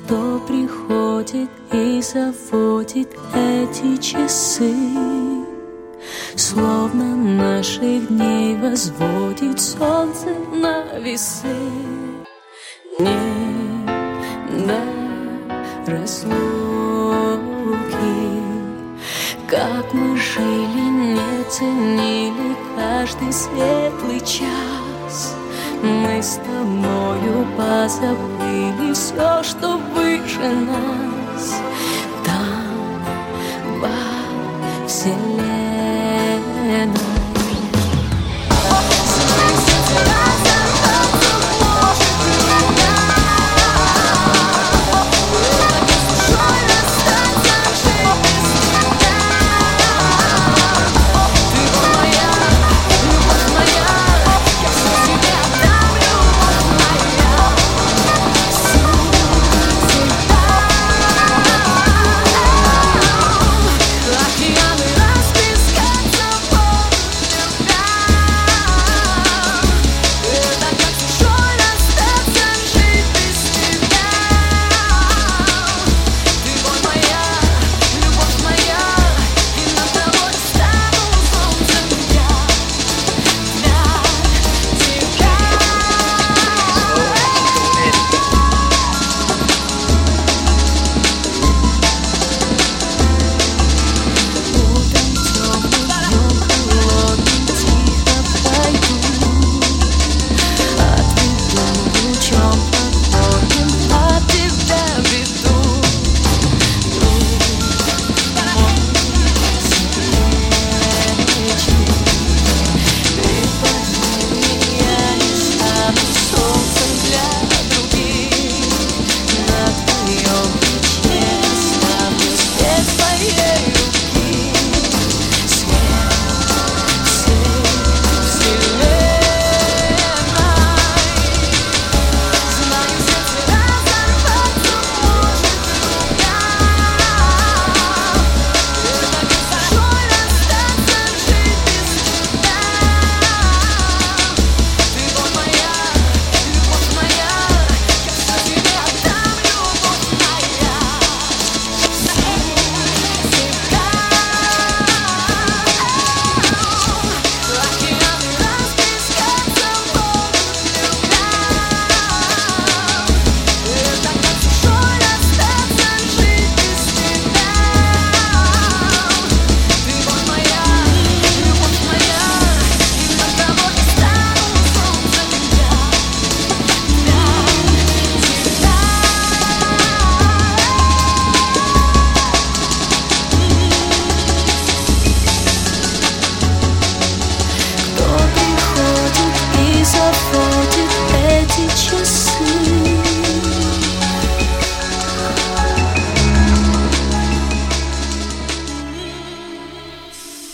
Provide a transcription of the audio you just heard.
что приходит и заводит эти часы, словно наших дней возводит солнце на весы. Нет до разлуки, как мы жили, не ценили каждый светлый час. Мы с тобою позабыли все, что выше нас. Там, во вселенной,